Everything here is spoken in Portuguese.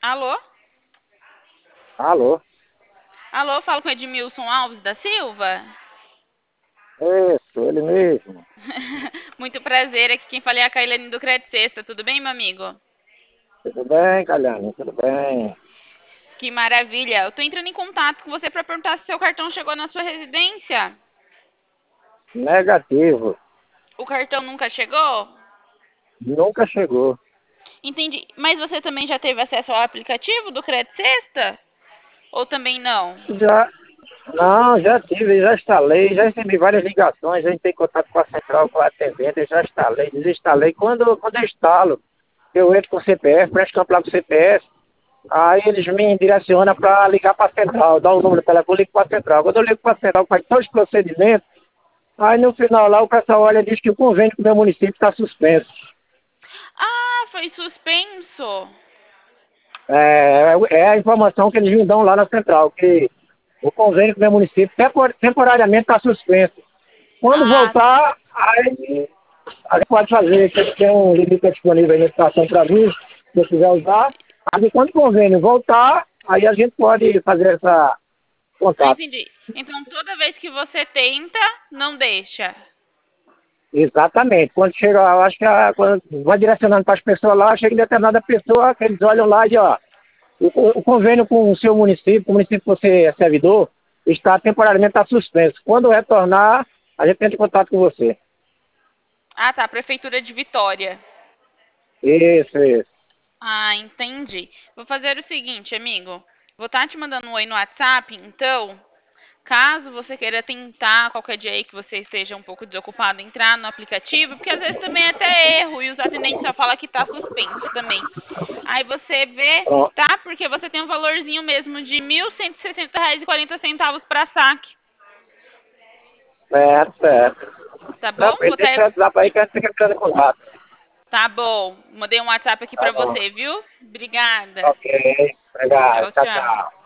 Alô? Alô? Alô, falo com Edmilson Alves da Silva? Isso, ele mesmo. Muito prazer, aqui quem fala é a Kailane do Crédito Sexta, tudo bem, meu amigo? Tudo bem, Calhane? Tudo bem. Que maravilha, eu tô entrando em contato com você para perguntar se seu cartão chegou na sua residência. Negativo. O cartão nunca chegou? Nunca chegou. Entendi, mas você também já teve acesso ao aplicativo do Crédito Sexta? Ou também não? Já, não, já tive, já instalei, já recebi várias ligações, já entrei em contato com a central, com a atendente, já instalei, desinstalei. Quando eu instalo, eu entro com o CPF, presto campo lá com o CPF, aí eles me direcionam para ligar para a central, dá o número do telefone, ligo para a central. Quando eu ligo para a central, faz todos os procedimentos, aí no final lá o pessoal olha e diz que o convênio com o meu município está suspenso. Ah, foi suspenso. É a informação que eles me dão lá na central, que o convênio com o meu município temporariamente está suspenso. Quando Ah, voltar, aí a gente pode fazer, que tem um limite disponível aí na estação para mim, se eu quiser usar. Aí quando o convênio voltar, aí a gente pode fazer essa contato. entendi. Então toda vez que você tenta, não deixa. Exatamente. Quando chega, eu acho que quando vai direcionando para as pessoas lá, chega em determinada pessoa, que eles olham lá e dizem, ó, o convênio com o seu município, com o município que você é servidor, está temporariamente está suspenso. Quando retornar, a gente entra em contato com você. Ah, tá, Prefeitura de Vitória. Isso, isso. Ah, entendi. Vou fazer o seguinte, amigo. Vou estar te mandando um oi no WhatsApp, então, caso você queira tentar qualquer dia aí que você esteja um pouco desocupado, entrar no aplicativo, porque às vezes também é até erro e os atendentes só falam que está suspenso também. Aí você vê, Pronto. tá? Porque você tem um valorzinho mesmo de R$ 1.160,40 para saque, Certo, certo. tá Tá bom? bem, Vou deixa até... o WhatsApp aí que a gente fica entrando em contato. Tá bom. Mandei um WhatsApp aqui Tá para bom. você, viu? Obrigada. Ok. Obrigado. Tchau, Tchau, tchau. tchau.